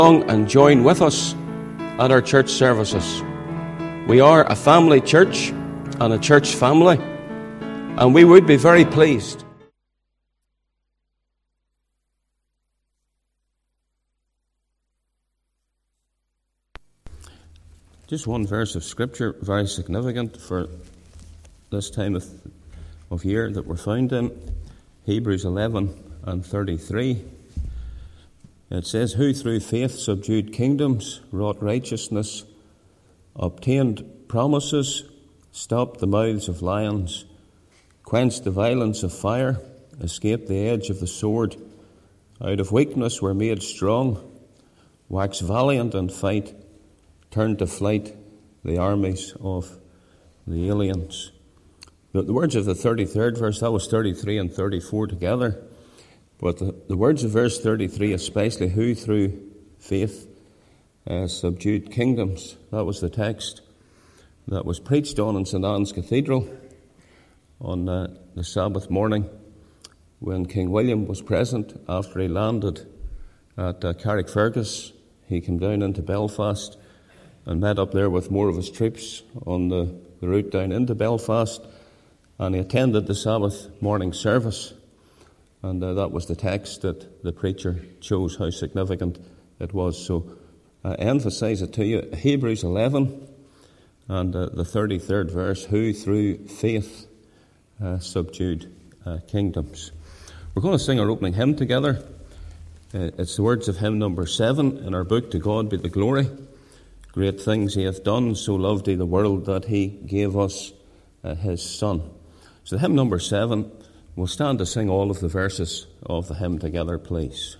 along and join with us at our church services. We are a family church and a church family, and we would be very pleased. Just one verse of Scripture, very significant for this time of year that we're found in, Hebrews 11 and 33. It says, "Who through faith subdued kingdoms, wrought righteousness, obtained promises, stopped the mouths of lions, quenched the violence of fire, escaped the edge of the sword, out of weakness were made strong, waxed valiant in fight, turned to flight the armies of the aliens." The words of the 33rd verse, that was 33 and 34 together, but the words of verse 33 especially, "Who through faith subdued kingdoms," that was the text that was preached on in St. Anne's Cathedral on the Sabbath morning when King William was present after he landed at Carrickfergus. He came down into Belfast and met up there with more of his troops on the route down into Belfast, and he attended the Sabbath morning service, and that was the text that the preacher chose, how significant it was. So I emphasize it to you, Hebrews 11 and the 33rd verse, "Who through faith subdued kingdoms." We're going to sing our opening hymn together. It's the words of hymn number 7 in our book, "To God be the glory. Great things he hath done, so loved he the world that he gave us his Son." So hymn number 7, we'll stand to sing all of the verses of the hymn together, please.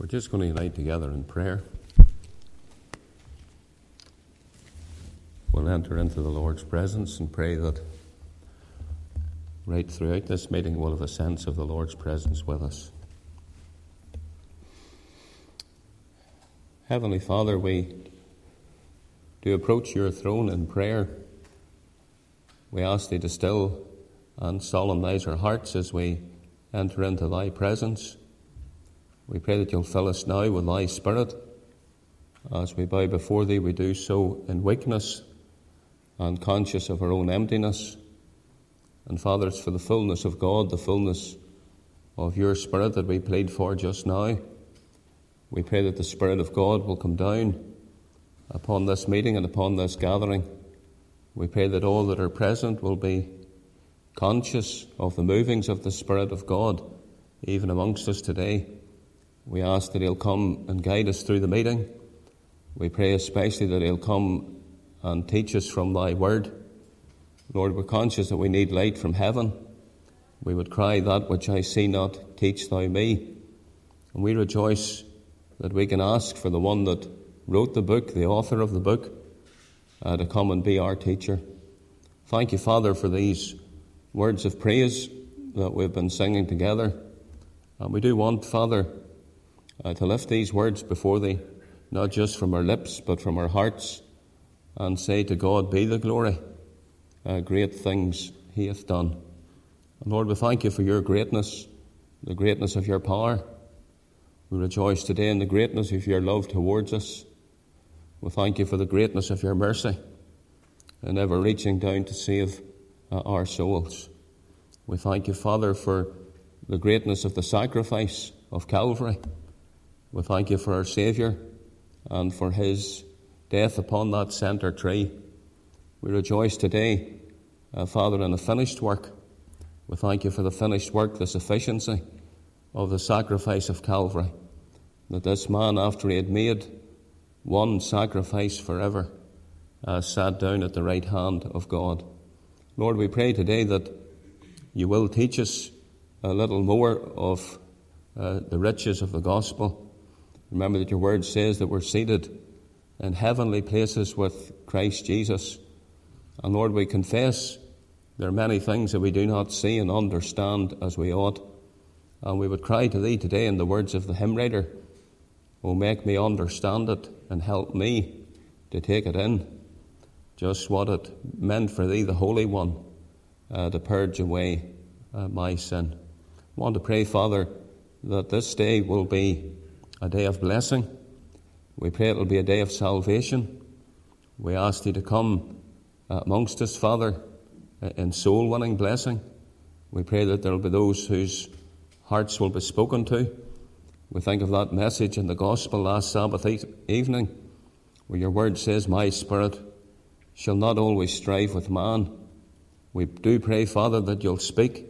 We're just going to unite together in prayer. We'll enter into the Lord's presence and pray that right throughout this meeting we'll have a sense of the Lord's presence with us. Heavenly Father, we do approach your throne in prayer. We ask thee to still and solemnize our hearts as we enter into thy presence. We pray that you'll fill us now with thy Spirit. As we bow before thee, we do so in weakness and conscious of our own emptiness. And Father, it's for the fullness of God, the fullness of your Spirit that we plead for just now. We pray that the Spirit of God will come down upon this meeting and upon this gathering. We pray that all that are present will be conscious of the movings of the Spirit of God, even amongst us today. We ask that he'll come and guide us through the meeting. We pray especially that he'll come and teach us from thy word. Lord, we're conscious that we need light from heaven. We would cry, that which I see not, teach thou me. And we rejoice that we can ask for the one that wrote the book, the author of the book, to come and be our teacher. Thank you, Father, for these words of praise that we've been singing together. And we do want, Father, to lift these words before thee, not just from our lips, but from our hearts, and say, to God be the glory. Great things he hath done. And Lord, we thank you for your greatness, the greatness of your power. We rejoice today in the greatness of your love towards us. We thank you for the greatness of your mercy, and ever reaching down to save our souls. We thank you, Father, for the greatness of the sacrifice of Calvary. We thank you for our Saviour and for his death upon that center tree. We rejoice today, Father, in the finished work. We thank you for the finished work, the sufficiency of the sacrifice of Calvary, that this man, after he had made one sacrifice forever, sat down at the right hand of God. Lord, we pray today that you will teach us a little more of the riches of the gospel. Remember that your word says that we're seated in heavenly places with Christ Jesus. And Lord, we confess there are many things that we do not see and understand as we ought. And we would cry to thee today in the words of the hymn writer, "Oh, make me understand it and help me to take it in, just what it meant for thee, the Holy One, to purge away my sin." I want to pray, Father, that this day will be a day of blessing. We pray it will be a day of salvation. We ask thee to come amongst us, Father, in soul-winning blessing. We pray that there will be those whose hearts will be spoken to. We think of that message in the gospel last Sabbath evening, where your word says, "My spirit shall not always strive with man." We do pray, Father, that you'll speak.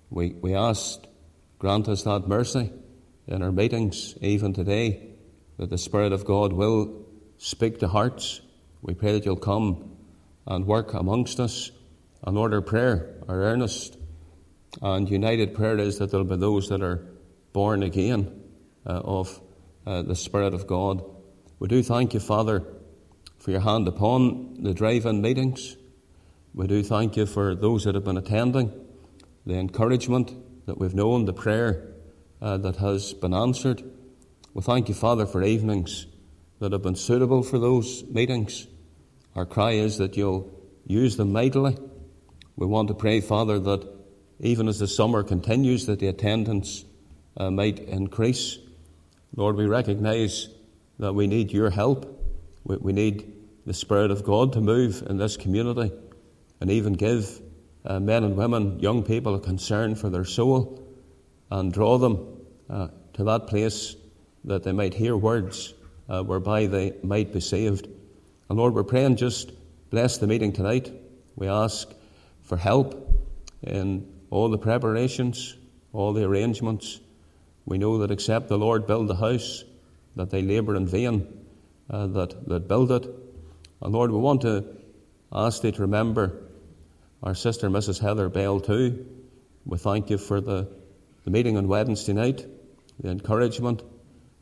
We ask, grant us that mercy in our meetings, even today, that the Spirit of God will speak to hearts. We pray that you'll come and work amongst us. And Lord, our prayer, our earnest and united prayer is that there'll be those that are born again of the Spirit of God. We do thank you, Father, for your hand upon the drive-in meetings. We do thank you for those that have been attending, the encouragement that we've known, the prayer that has been answered. We thank you, Father, for evenings that have been suitable for those meetings. Our cry is that you'll use them mightily. We want to pray, Father, that even as the summer continues, that the attendance might increase. Lord, we recognize that we need your help. We need the Spirit of God to move in this community and even give men and women, young people, a concern for their soul and draw them to that place that they might hear words whereby they might be saved. And Lord, we're praying, just bless the meeting tonight. We ask for help in all the preparations, all the arrangements. We know that except the Lord build the house, that they labour in vain that build it. And Lord, we want to ask thee to remember our sister Mrs. Heather Bell too. We thank you for the meeting on Wednesday night, the encouragement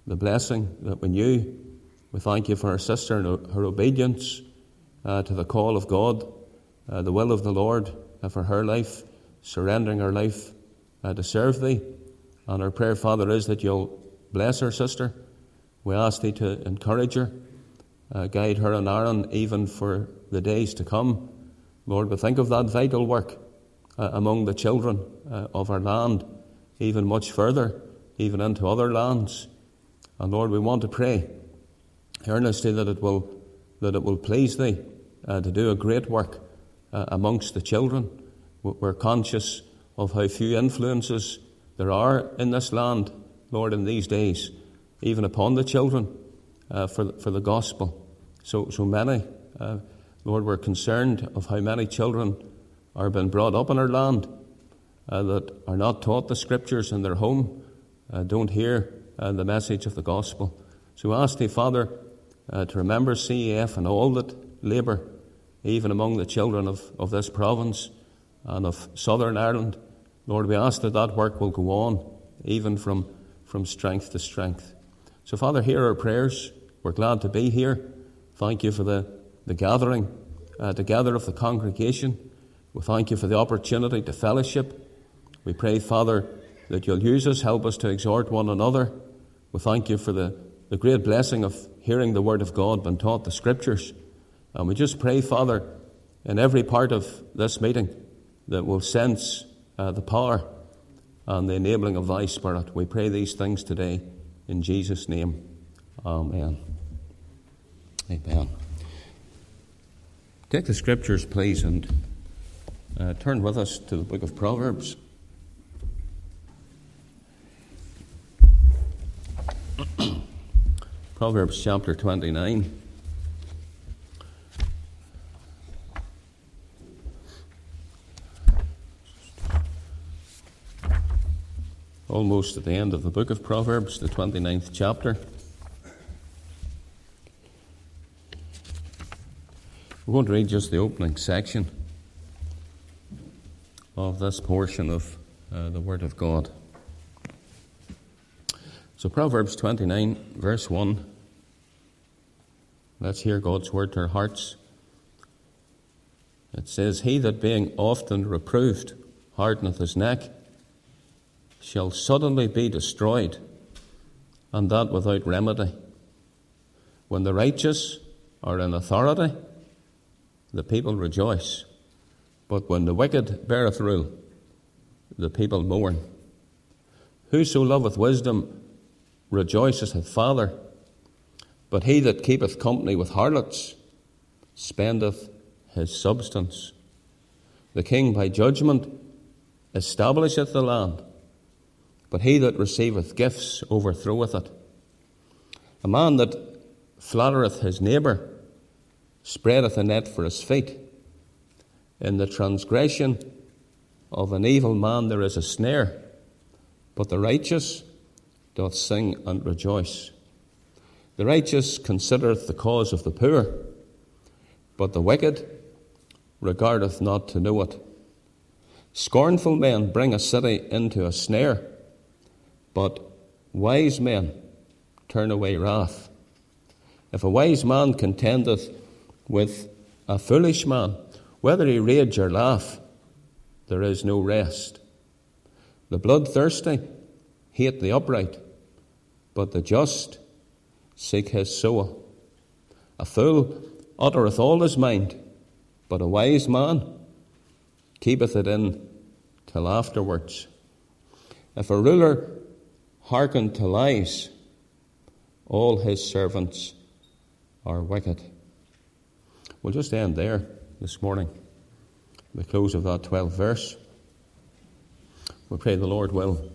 the blessing that we knew. We thank you for our sister and her obedience to the call of God, the will of the Lord for her life, surrendering her life to serve thee. And our prayer, Father, is that you'll bless our sister. We ask thee to encourage her, guide her and Aaron even for the days to come. Lord, we think of that vital work among the children of our land, even much further, even into other lands. And Lord, we want to pray earnestly that it will please thee to do a great work amongst the children. We're conscious of how few influences there are in this land, Lord, in these days, even upon the children for the gospel. So many, Lord, we're concerned of how many children are being brought up in our land that are not taught the Scriptures in their home, don't hear the message of the gospel. So ask thee, Father, to remember CEF and all that labour, even among the children of this province and of Southern Ireland. Lord, we ask that that work will go on, even from strength to strength. So, Father, hear our prayers. We're glad to be here. Thank you for the gathering together of the congregation. We thank you for the opportunity to fellowship. We pray, Father, that you'll use us, help us to exhort one another. We thank you for the great blessing of hearing the Word of God being taught the Scriptures. And we just pray, Father, in every part of this meeting that we'll sense the power and the enabling of thy Spirit. We pray these things today in Jesus' name. Amen. Amen. Take the Scriptures, please, and turn with us to the book of Proverbs. Proverbs chapter 29. Almost at the end of the book of Proverbs, the 29th chapter. We're going to read just the opening section of this portion of the Word of God. So Proverbs 29, verse 1. Let's hear God's word to our hearts. It says, "He that being often reproved hardeneth his neck shall suddenly be destroyed, and that without remedy. When the righteous are in authority, the people rejoice. But when the wicked beareth rule, the people mourn. Whoso loveth wisdom rejoiceth his father, but he that keepeth company with harlots spendeth his substance. The king by judgment establisheth the land, but he that receiveth gifts overthroweth it. A man that flattereth his neighbour spreadeth a net for his feet. In the transgression of an evil man there is a snare, but the righteous doth sing and rejoice. The righteous considereth the cause of the poor, but the wicked regardeth not to know it. Scornful men bring a city into a snare, but wise men turn away wrath. If a wise man contendeth with a foolish man, whether he rage or laugh, there is no rest. The bloodthirsty hate the upright, but the just seek his soul. A fool uttereth all his mind, but a wise man keepeth it in till afterwards. If a ruler hearken to lies, all his servants are wicked. We'll just end there this morning, the close of that 12th verse. We pray the Lord will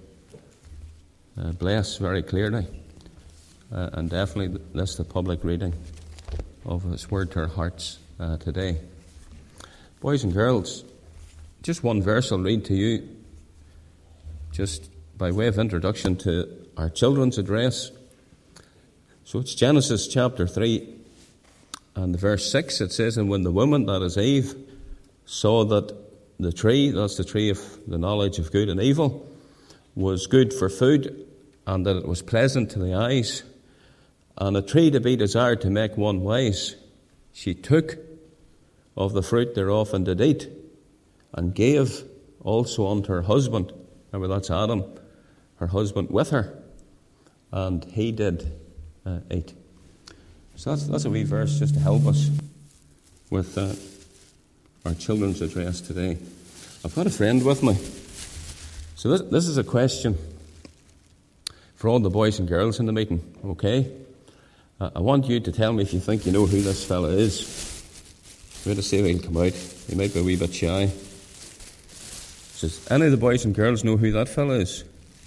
bless very clearly and definitely this the public reading of His word to our hearts today. Boys and girls, just one verse I'll read to you, just by way of introduction to our children's address. So it's Genesis chapter 3 and verse 6. It says, "And when the woman, that is Eve, saw that the tree," that's the tree of the knowledge of good and evil, "was good for food, and that it was pleasant to the eyes, and a tree to be desired to make one wise. She took of the fruit thereof and did eat, and gave also unto her husband. Remember, that's Adam, her husband, with her, and he did eat. So that's a wee verse just to help us with our children's address today. I've got a friend with me. So this is a question for all the boys and girls in the meeting, okay? I want you to tell me if you think you know who this fella is. We're going to see if he'll come out. He might be a wee bit shy. Does any of the boys and girls know who that fella is?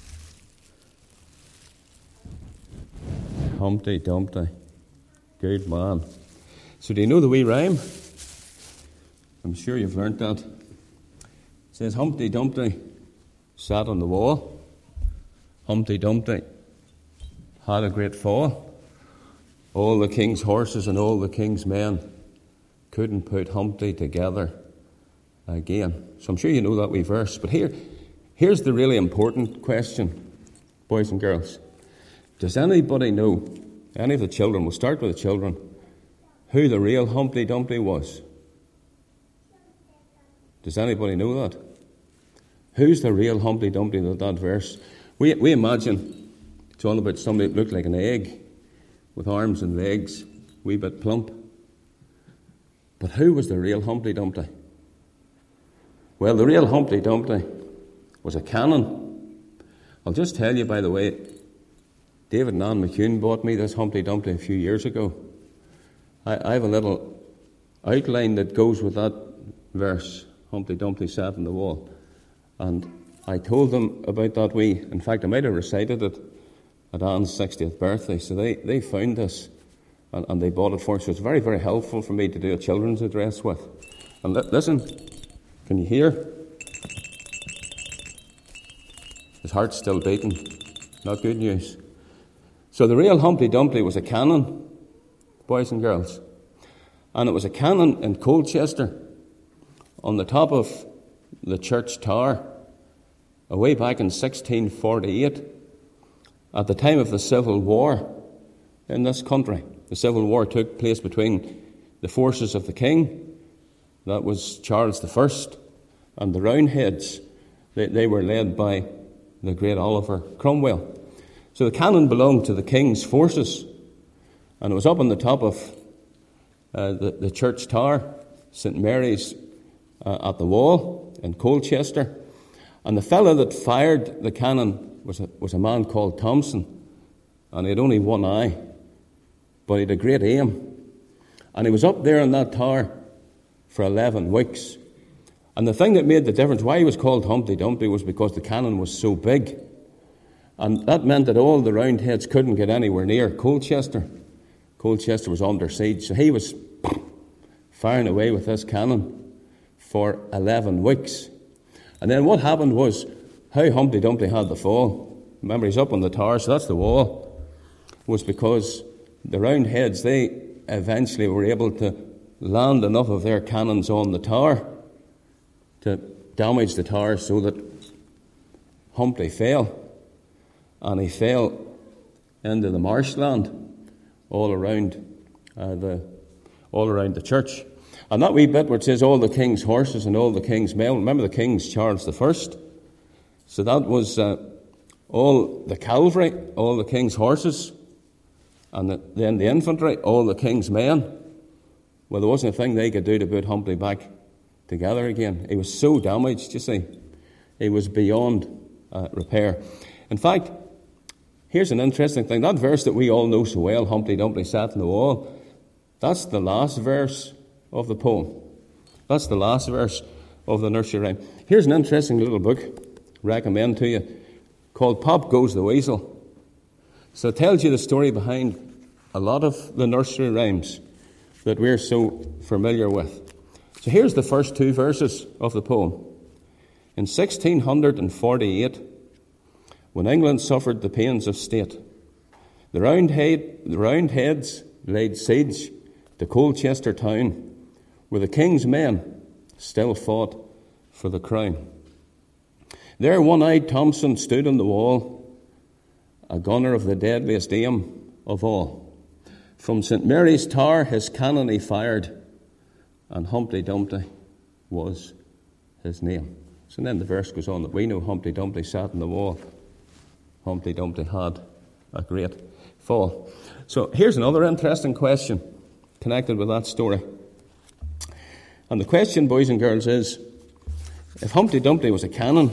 Humpty Dumpty. Good man. So do you know the wee rhyme? I'm sure you've learnt that. It says, Humpty Dumpty sat on the wall. Humpty Dumpty had a great fall. All the king's horses and all the king's men couldn't put Humpty together again. So I'm sure you know that wee verse. But here's the really important question, boys and girls. Does anybody know, any of the children, we'll start with the children, who the real Humpty Dumpty was? Does anybody know that? Who's the real Humpty Dumpty in that verse? We imagine it's all about somebody that looked like an egg with arms and legs, a wee bit plump. But who was the real Humpty Dumpty? Well, the real Humpty Dumpty was a cannon. I'll just tell you, by the way, David and Ann McCune bought me this Humpty Dumpty a few years ago. I have a little outline that goes with that verse, Humpty Dumpty sat on the wall. And I told them about that in fact, I might have recited it at Ann's 60th birthday. So they found this and they bought it for us. So it's very, very helpful for me to do a children's address with. And listen, can you hear? His heart's still beating. Not good news. So the real Humpty Dumpty was a cannon, boys and girls. And it was a cannon in Colchester on the top of the church tower, way back in 1648, at the time of the Civil War in this country. The Civil War took place between the forces of the king, that was Charles I, and the Roundheads. They were led by the great Oliver Cromwell. So the cannon belonged to the king's forces, and it was up on the top of the church tower, St. Mary's, at the wall in Colchester. And the fellow that fired the cannon was a man called Thompson, and he had only one eye, but he had a great aim. And he was up there in that tower for 11 weeks. And the thing that made the difference, why he was called Humpty Dumpty, was because the cannon was so big. And that meant that all the Roundheads couldn't get anywhere near Colchester. Colchester was under siege, so he was firing away with this cannon for 11 weeks. And then what happened was, how Humpty Dumpty had the fall, remember he's up on the tower, so that's the wall, was because the Roundheads, they eventually were able to land enough of their cannons on the tower to damage the tower so that Humpty fell. And he fell into the marshland all around the church. And that wee bit where it says all the king's horses and all the king's men, remember the king's Charles I. So that was all the cavalry, all the king's horses, and then the infantry, all the king's men. Well, there wasn't a thing they could do to put Humpty back together again. He was so damaged, you see. He was beyond repair. In fact, here's an interesting thing. That verse that we all know so well, Humpty Dumpty sat on the wall, that's the last verse of the poem. That's the last verse of the nursery rhyme. Here's an interesting little book, recommend to you, called Pop Goes the Weasel. So it tells you the story behind a lot of the nursery rhymes that we're so familiar with. So here's the first two verses of the poem. In 1648, when England suffered the pains of state, the Roundheads laid siege to Colchester town, where the king's men still fought for the crown. There one-eyed Thompson stood on the wall, a gunner of the deadliest aim of all. From St. Mary's Tower his cannon he fired, and Humpty Dumpty was his name. So then the verse goes on that we know Humpty Dumpty sat on the wall. Humpty Dumpty had a great fall. So here's another interesting question connected with that story. And the question, boys and girls, is, if Humpty Dumpty was a cannon,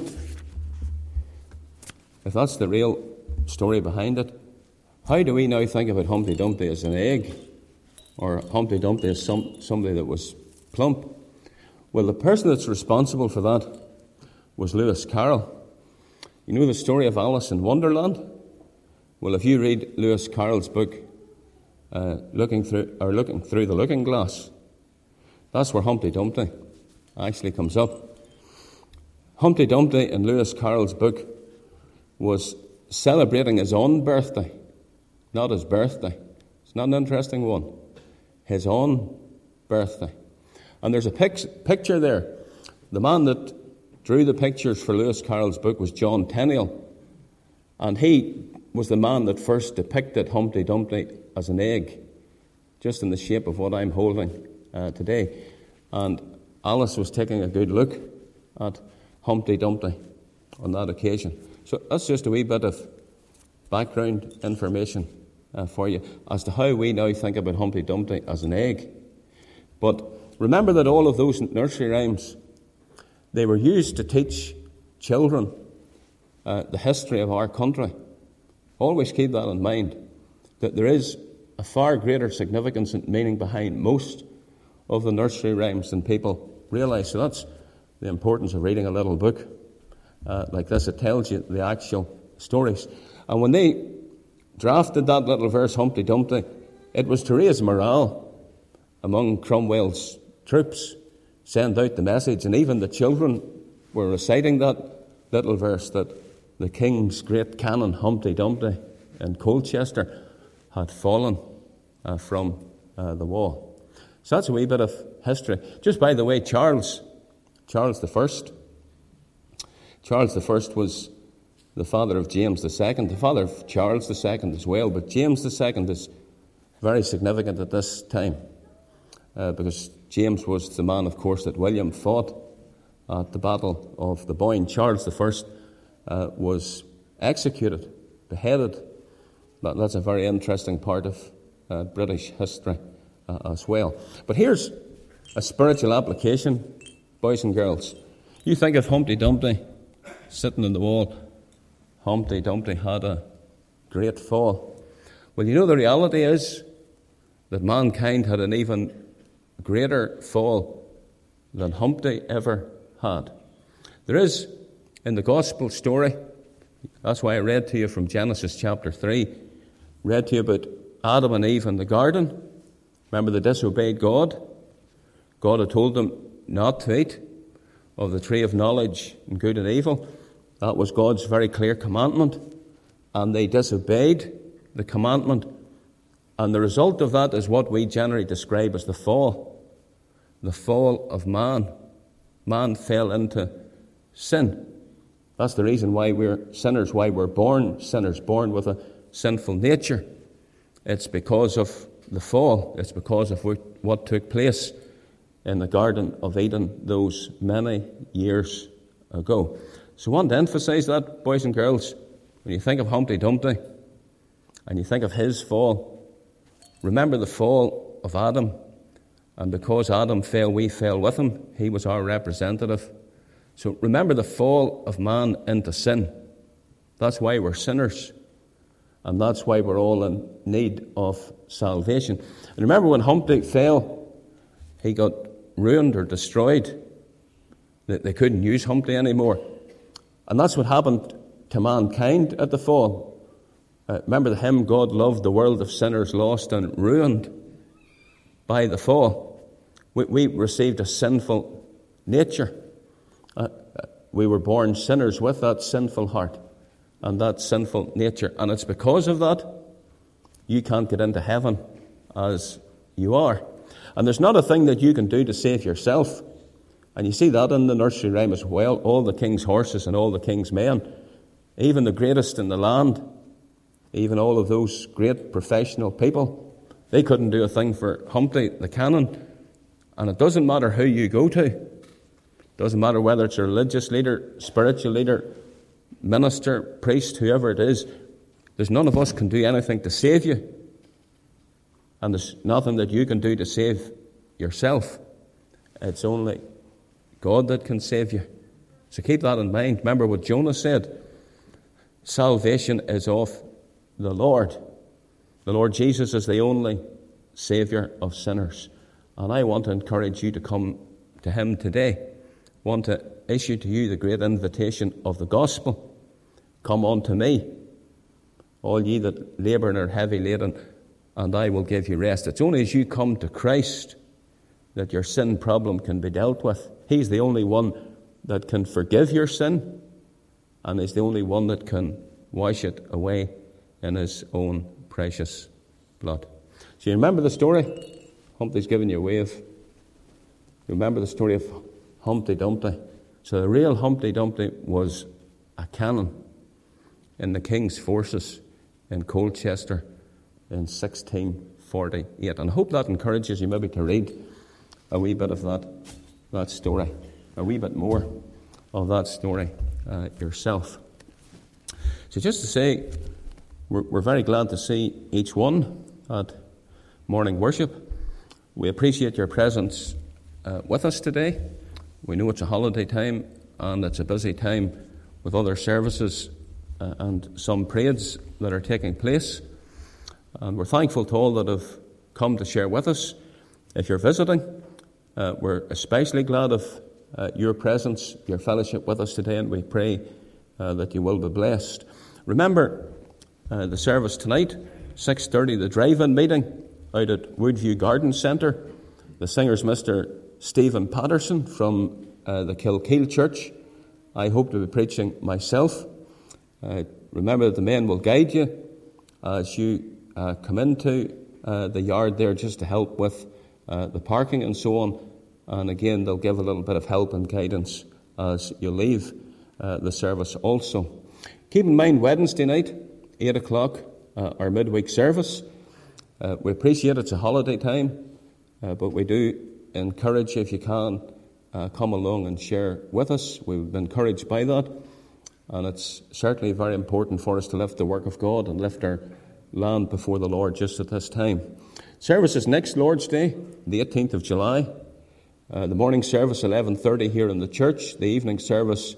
if that's the real story behind it, how do we now think about Humpty Dumpty as an egg, or Humpty Dumpty as somebody that was plump? Well, the person that's responsible for that was Lewis Carroll. You know the story of Alice in Wonderland? Well, if you read Lewis Carroll's book, Looking Through the Looking Glass, that's where Humpty Dumpty actually comes up. Humpty Dumpty in Lewis Carroll's book was celebrating his own birthday, not his birthday. It's not an interesting one. His own birthday. And there's a picture there. The man that drew the pictures for Lewis Carroll's book was John Tenniel. And he was the man that first depicted Humpty Dumpty as an egg, just in the shape of what I'm holding today. And Alice was taking a good look at Humpty Dumpty on that occasion. So that's just a wee bit of background information for you as to how we now think about Humpty Dumpty as an egg. But remember that all of those nursery rhymes, they were used to teach children the history of our country. Always keep that in mind, that there is a far greater significance and meaning behind most of the nursery rhymes than people realise. So that's the importance of reading a little book like this. It tells you the actual stories. And when they drafted that little verse, Humpty Dumpty, it was to raise morale among Cromwell's troops, send out the message, and even the children were reciting that little verse, that the king's great cannon, Humpty Dumpty, in Colchester, had fallen from the wall. So that's a wee bit of history. Just by the way, Charles I was the father of James II, the father of Charles II as well, but James II is very significant at this time because James was the man, of course, that William fought at the Battle of the Boyne. Charles I was executed, beheaded. That's a very interesting part of British history as well. But here's a spiritual application, boys and girls. You think of Humpty Dumpty sitting on the wall. Humpty Dumpty had a great fall. Well, you know the reality is that mankind had an even greater fall than Humpty ever had. There is, in the gospel story, that's why I read to you from Genesis chapter 3, read to you about Adam and Eve in the garden. Remember, they disobeyed God. God had told them not to eat of the tree of knowledge and good and evil. That was God's very clear commandment. And they disobeyed the commandment. And the result of that is what we generally describe as the fall. The fall of man. Man fell into sin. That's the reason why we're sinners, why we're born sinners, born with a sinful nature. It's because of the fall. It's because of what took place in the Garden of Eden those many years ago. So I want to emphasize that, boys and girls. When you think of Humpty Dumpty and you think of his fall, remember the fall of Adam. And because Adam fell, we fell with him. He was our representative. So remember the fall of man into sin. That's why we're sinners. And that's why we're all in need of salvation. And remember when Humpty fell, he got ruined or destroyed. They couldn't use Humpty anymore. And that's what happened to mankind at the fall. Remember the hymn, God loved the world of sinners lost and ruined by the fall. We received a sinful nature. We were born sinners with that sinful heart and that sinful nature. And it's because of that you can't get into heaven as you are. And there's not a thing that you can do to save yourself. And you see that in the nursery rhyme as well. All the king's horses and all the king's men, even the greatest in the land, even all of those great professional people, they couldn't do a thing for Humpty the Canon. And it doesn't matter who you go to. It doesn't matter whether it's a religious leader, spiritual leader, minister, priest, whoever it is. There's none of us can do anything to save you. And there's nothing that you can do to save yourself. It's only God that can save you. So keep that in mind. Remember what Jonah said. Salvation is of the Lord. The Lord Jesus is the only Saviour of sinners. And I want to encourage you to come to Him today. I want to issue to you the great invitation of the gospel. Come unto me, all ye that labour and are heavy laden, and I will give you rest. It's only as you come to Christ that your sin problem can be dealt with. He's the only one that can forgive your sin, and He's the only one that can wash it away in His own precious blood. So you remember the story? Humpty's giving you a wave. You remember the story of Humpty Dumpty? So the real Humpty Dumpty was a cannon in the king's forces in Colchester in 1648. And I hope that encourages you maybe to read a wee bit of that story, a wee bit more of that story yourself. So just to say, we're very glad to see each one at morning worship. We appreciate your presence with us today. We know it's a holiday time and it's a busy time with other services and some parades that are taking place. And we're thankful to all that have come to share with us. If you're visiting, we're especially glad of your presence, your fellowship with us today, and we pray that you will be blessed. Remember the service tonight, 6:30, the drive-in meeting out at Woodview Garden Centre. The singer's Mr. Stephen Patterson from the Kilkeel Church. I hope to be preaching myself. Remember that the men will guide you as you come into the yard there, just to help with the parking and so on. And again, they'll give a little bit of help and guidance as you leave the service also. Keep in mind, Wednesday night, 8 o'clock, our midweek service. We appreciate it's a holiday time, but we do encourage you, if you can, come along and share with us. We've been encouraged by that, and it's certainly very important for us to lift the work of God and lift our land before the Lord just at this time. Service is next Lord's Day, the 18th of July. The morning service, 11:30 here in the church. The evening service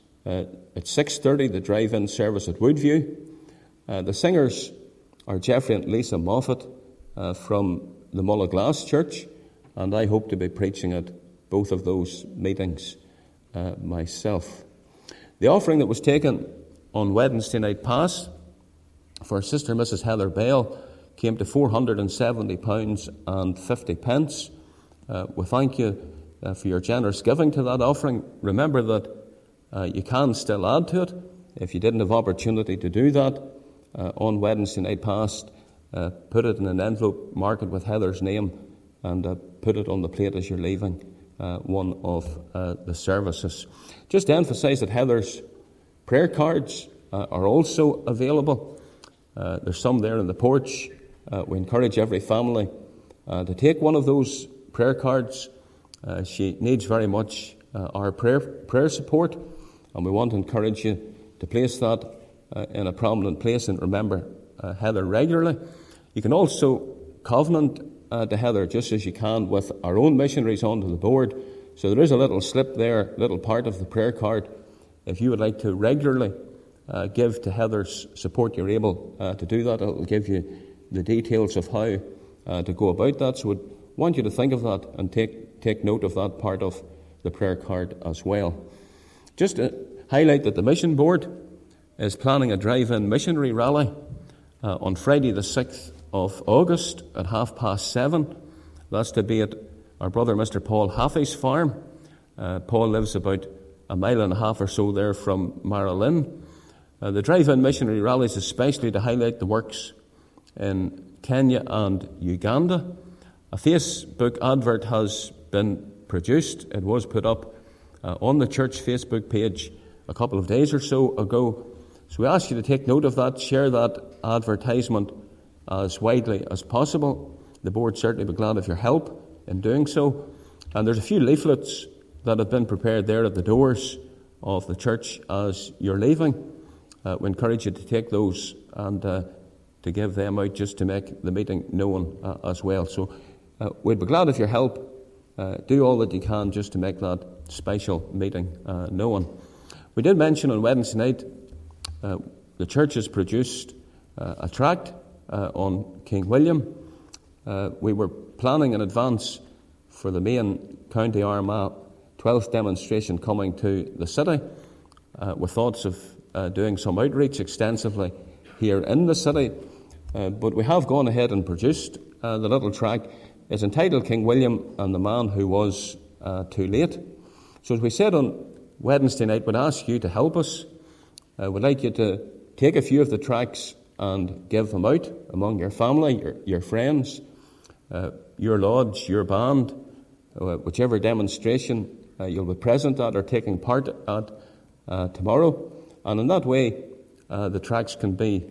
at 6:30, the drive-in service at Woodview. The singers are Geoffrey and Lisa Moffat from the Mullaglass Church, and I hope to be preaching at both of those meetings myself. The offering that was taken on Wednesday night past for Sister Mrs. Heather Bale came to £470.50. We thank you for your generous giving to that offering. Remember that you can still add to it. If you didn't have opportunity to do that on Wednesday night past, put it in an envelope, mark it with Heather's name, and put it on the plate as you're leaving one of the services. Just to emphasise that Heather's prayer cards are also available. There's some there in the porch. We encourage every family to take one of those prayer cards. She needs very much our prayer support, and we want to encourage you to place that in a prominent place and remember Heather regularly. You can also covenant to Heather just as you can with our own missionaries onto the board. So there is a little slip there, little part of the prayer card. If you would like to regularly give to Heather's support, you're able to do that. It will give you the details of how to go about that. So I would want you to think of that and take note of that part of the prayer card as well. Just to highlight that the mission board is planning a drive-in missionary rally on Friday the 6th of August at 7:30. That's to be at our brother Mr. Paul Haffey's farm. Paul lives about a mile and a half or so there from Marilyn. The drive-in missionary rally is especially to highlight the works in Kenya and Uganda. A Facebook advert has been produced. It was put up on the church Facebook page a couple of days or so ago. So we ask you to take note of that, share that advertisement as widely as possible. The board certainly be glad of your help in doing so. And there's a few leaflets that have been prepared there at the doors of the church as you're leaving. We encourage you to take those and to give them out just to make the meeting known as well. So we'd be glad of your help. Do all that you can just to make that special meeting known. We did mention on Wednesday night the church has produced a tract on King William. We were planning in advance for the main County Armagh 12th demonstration coming to the city, with thoughts of doing some outreach extensively here in the city. But we have gone ahead and produced the little tract. It's entitled King William and the Man Who Was Too Late. So as we said on Wednesday night, we'd ask you to help us. We'd like you to take a few of the tracts and give them out among your family, your friends, your lodge, your band, whichever demonstration you'll be present at or taking part at tomorrow. And in that way, the tracts can be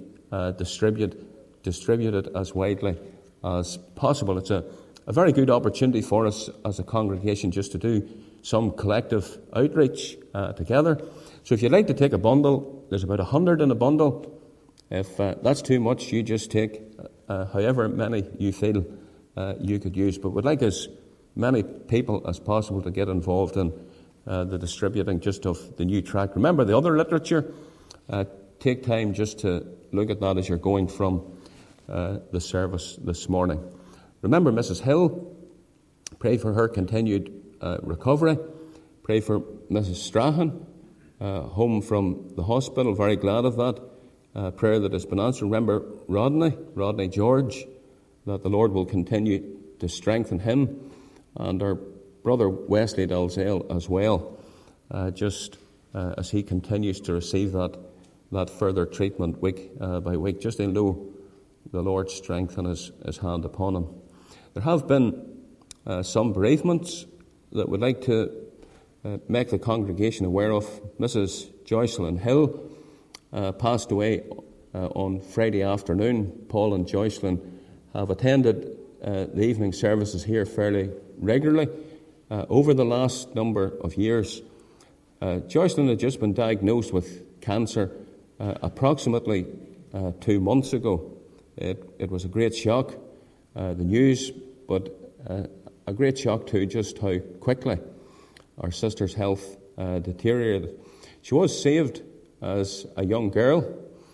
distributed as widely as possible. It's a very good opportunity for us as a congregation just to do some collective outreach together. So if you'd like to take a bundle, there's about 100 in a bundle. If that's too much, you just take however many you feel you could use. But we'd like as many people as possible to get involved in the distributing just of the new tract. Remember the other literature. Take time just to look at that as you're going from the service this morning. Remember Mrs. Hill. Pray for her continued recovery. Pray for Mrs. Strahan, home from the hospital. Very glad of that. Prayer that has been answered. Remember Rodney George, that the Lord will continue to strengthen him, and our brother Wesley Dalzell as well, just as he continues to receive that further treatment week by week. Just in know the Lord's strength and his hand upon him. There have been some bereavements that we'd like to make the congregation aware of. Mrs. Joycelyn Hill passed away on Friday afternoon. Paul and Joycelyn have attended the evening services here fairly regularly over the last number of years. Joycelyn had just been diagnosed with cancer approximately 2 months ago. It was a great shock, the news, but a great shock too just how quickly our sister's health deteriorated. She was saved as a young girl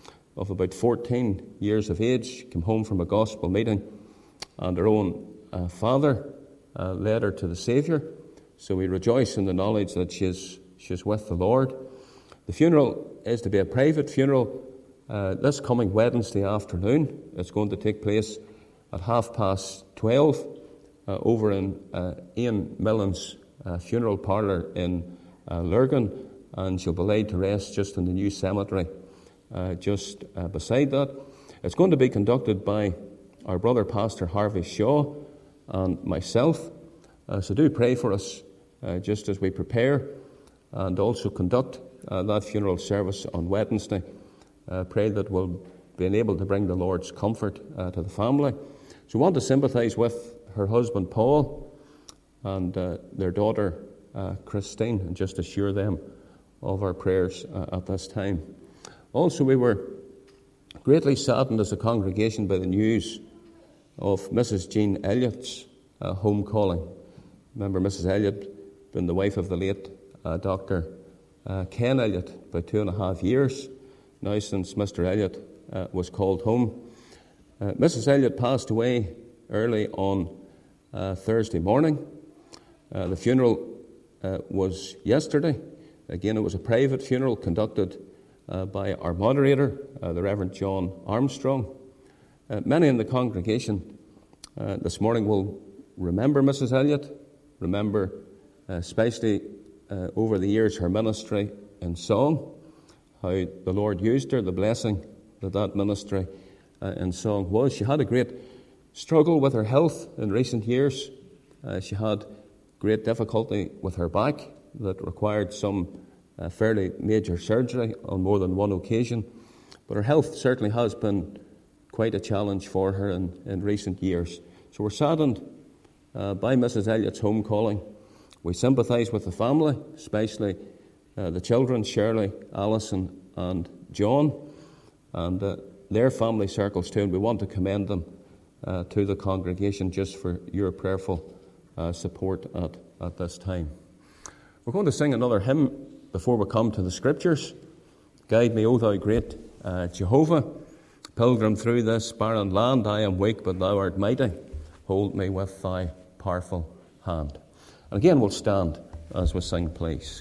of about 14 years of age, came home from a gospel meeting, and her own father led her to the Saviour. So we rejoice in the knowledge that she's with the Lord. The funeral is to be a private funeral this coming Wednesday afternoon. It's going to take place at 12:30 over in Ian Millen's funeral parlour in Lurgan, and she'll be laid to rest just in the new cemetery just beside that. It's going to be conducted by our brother Pastor Harvey Shaw and myself. So do pray for us just as we prepare and also conduct that funeral service on Wednesday. Pray that we'll be able to bring the Lord's comfort to the family. So we want to sympathise with her husband Paul and their daughter Christine, and just assure them of our prayers at this time. Also, we were greatly saddened as a congregation by the news of Mrs. Jean Elliott's home calling. Remember Mrs. Elliott, been the wife of the late Dr. Ken Elliott, about 2.5 years now since Mr. Elliott was called home. Mrs. Elliott passed away early on Thursday morning. The funeral was yesterday. Again, it was a private funeral conducted by our moderator, the Reverend John Armstrong. Many in the congregation this morning will remember Mrs. Elliott, remember especially over the years her ministry in song, how the Lord used her, the blessing that ministry in song was. She had a great struggle with her health in recent years. She had great difficulty with her back that required some fairly major surgery on more than one occasion. But her health certainly has been quite a challenge for her in recent years. So we're saddened by Mrs. Elliott's home calling. We sympathise with the family, especially the children, Shirley, Alison and John, and their family circles too, and we want to commend them to the congregation just for your prayerful support at this time. We're going to sing another hymn before we come to the Scriptures. Guide me, O thou great Jehovah, pilgrim through this barren land. I am weak, but thou art mighty. Hold me with thy powerful hand. And again, we'll stand as we sing, please.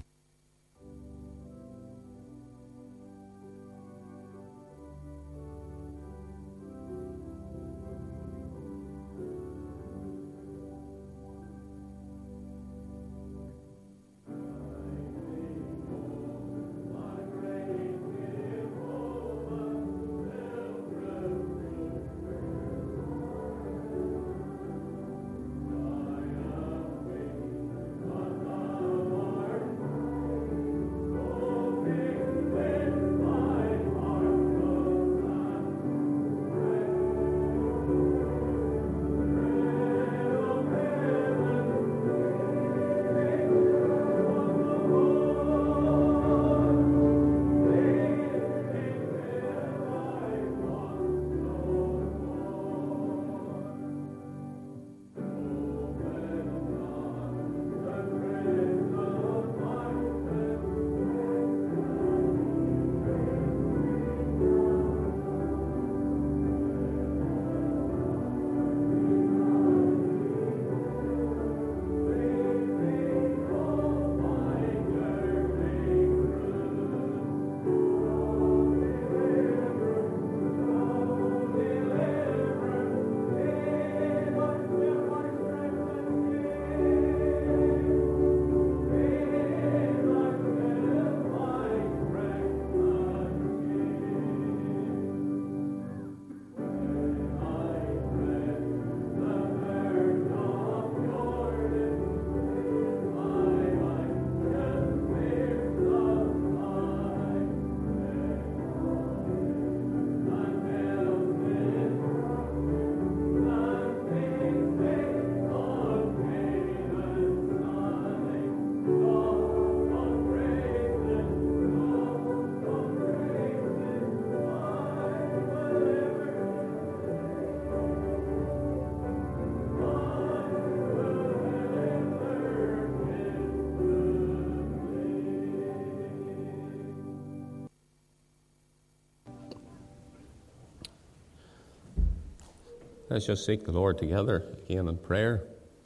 Let's just seek the Lord together again in prayer.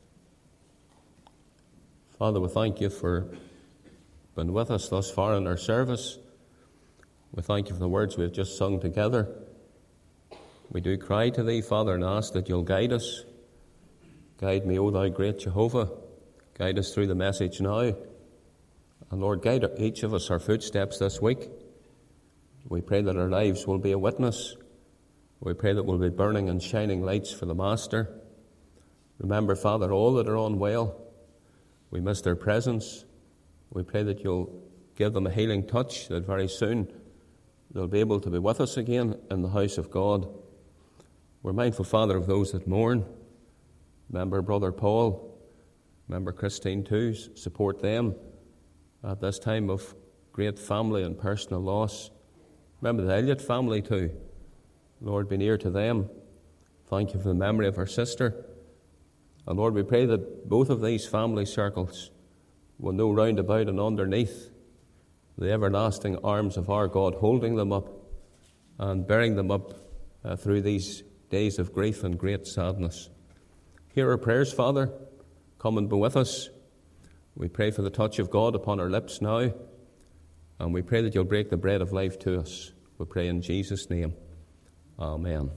Father, we thank you for being with us thus far in our service. We thank you for the words we've just sung together. We do cry to thee, Father, and ask that you'll guide us. Guide me, O thou great Jehovah. Guide us through the message now. And Lord, guide each of us our footsteps this week. We pray that our lives will be a witness. We pray that we'll be burning and shining lights for the Master. Remember, Father, all that are unwell. We miss their presence. We pray that you'll give them a healing touch, that very soon they'll be able to be with us again in the house of God. We're mindful, Father, of those that mourn. Remember Brother Paul. Remember Christine too. Support them at this time of great family and personal loss. Remember the Elliott family too. Lord, be near to them. Thank you for the memory of our sister. And Lord, we pray that both of these family circles will know round about and underneath the everlasting arms of our God, holding them up and bearing them up through these days of grief and great sadness. Hear our prayers, Father. Come and be with us. We pray for the touch of God upon our lips now, and we pray that you'll break the bread of life to us. We pray in Jesus' name. Amen.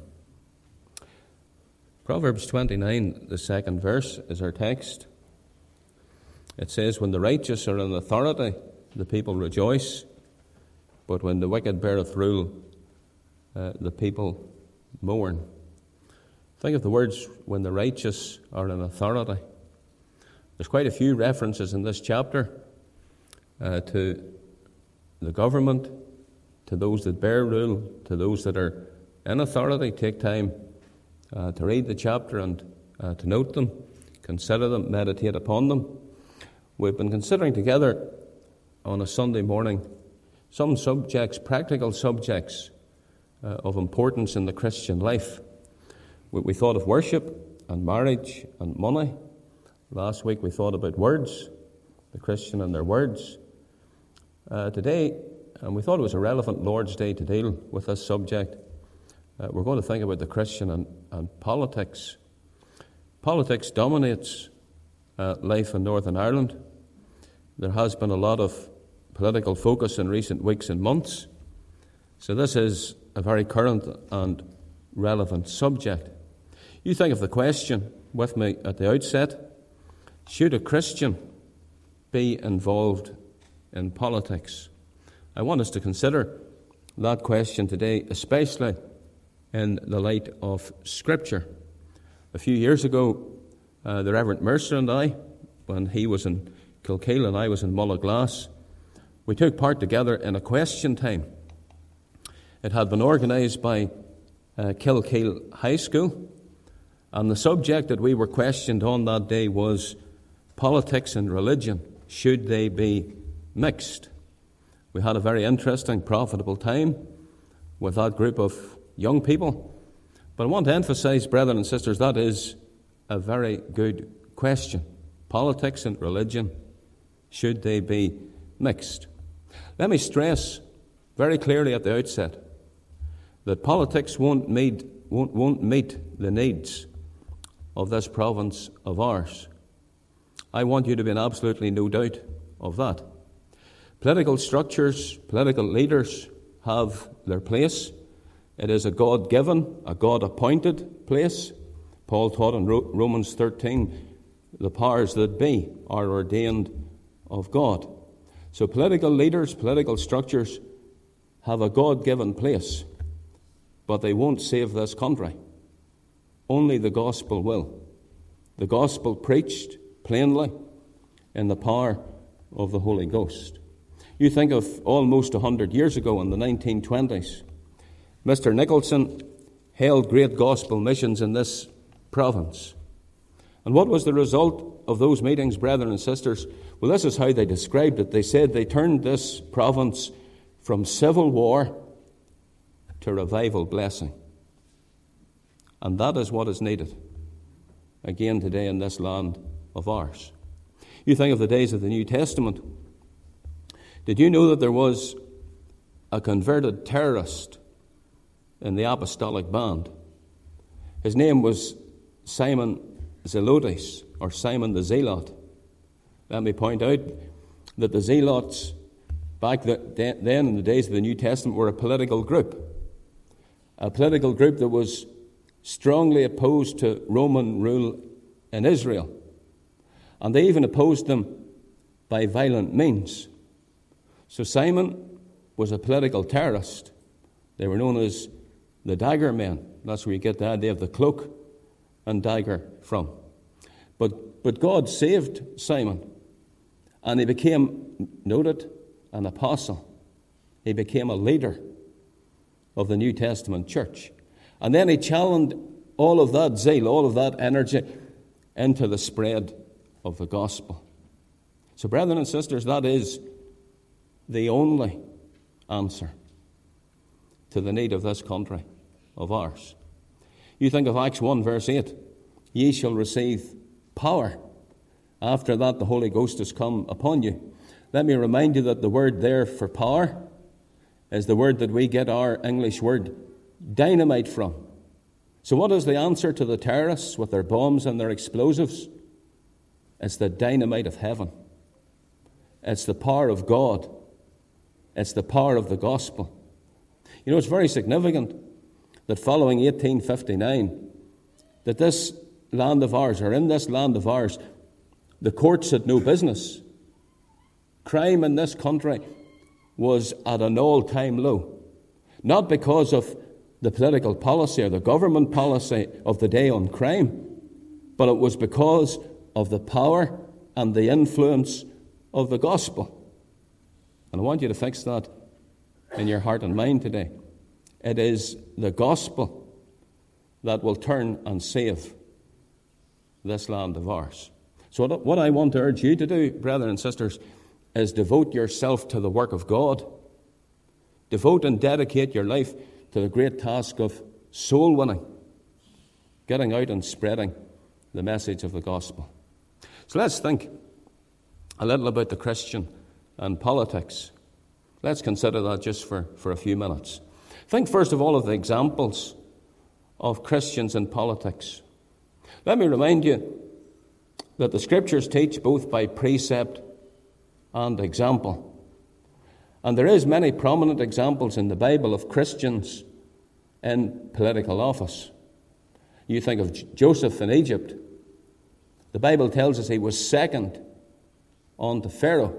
Proverbs 29, the second verse, is our text. It says, when the righteous are in authority, the people rejoice, but when the wicked beareth rule, the people mourn. Think of the words, when the righteous are in authority. There's quite a few references in this chapter to the government, to those that bear rule, to those that are in authority, take time to read the chapter and to note them, consider them, meditate upon them. We've been considering together on a Sunday morning some subjects, practical subjects of importance in the Christian life. We thought of worship and marriage and money. Last week we thought about words, the Christian and their words. Today, and we thought it was a relevant Lord's Day to deal with this subject, we're going to think about the Christian and politics. Politics dominates life in Northern Ireland. There has been a lot of political focus in recent weeks and months. So this is a very current and relevant subject. You think of the question with me at the outset: should a Christian be involved in politics? I want us to consider that question today, especially in the light of Scripture. A few years ago, the Reverend Mercer and I, when he was in Kilkeel and I was in Mullaglass, we took part together in a question time. It had been organised by Kilkeel High School, and the subject that we were questioned on that day was politics and religion. Should they be mixed? We had a very interesting, profitable time with that group of young people. But I want to emphasize, brethren and sisters, that is a very good question. Politics and religion, should they be mixed? Let me stress very clearly at the outset that politics won't meet the needs of this province of ours. I want you to be in absolutely no doubt of that. Political structures, political leaders have their place. It is a God-given, a God-appointed place. Paul taught in Romans 13, the powers that be are ordained of God. So political leaders, political structures have a God-given place, but they won't save this country. Only the gospel will. The gospel preached plainly in the power of the Holy Ghost. You think of almost 100 years ago in the 1920s, Mr. Nicholson held great gospel missions in this province. And what was the result of those meetings, brethren and sisters? Well, this is how they described it. They said they turned this province from civil war to revival blessing. And that is what is needed again today in this land of ours. You think of the days of the New Testament. Did you know that there was a converted terrorist in the apostolic band? His name was Simon Zelotes, or Simon the Zealot. Let me point out that the Zealots back then in the days of the New Testament were a political group that was strongly opposed to Roman rule in Israel. And they even opposed them by violent means. So Simon was a political terrorist. They were known as the dagger men. That's where you get the idea of the cloak and dagger from. But God saved Simon, and he became, noted, an apostle. He became a leader of the New Testament church. And then he channeled all of that zeal, all of that energy into the spread of the gospel. So, brethren and sisters, that is the only answer to the need of this country of ours. You think of Acts 1 verse 8, ye shall receive power. After that the Holy Ghost has come upon you. Let me remind you that the word there for power is the word that we get our English word dynamite from. So what is the answer to the terrorists with their bombs and their explosives? It's the dynamite of heaven. It's the power of God. It's the power of the gospel. You know, it's very significant that following 1859, that this land of ours, or in this land of ours, the courts had no business. Crime in this country was at an all-time low. Not because of the political policy or the government policy of the day on crime, but it was because of the power and the influence of the gospel. And I want you to fix that in your heart and mind today. It is the gospel that will turn and save this land of ours. So what I want to urge you to do, brethren and sisters, is devote yourself to the work of God. Devote and dedicate your life to the great task of soul winning, getting out and spreading the message of the gospel. So let's think a little about the Christian and politics. Let's consider that just for a few minutes. Think first of all of the examples of Christians in politics. Let me remind you that the Scriptures teach both by precept and example. And there is many prominent examples in the Bible of Christians in political office. You think of Joseph in Egypt. The Bible tells us he was second unto Pharaoh.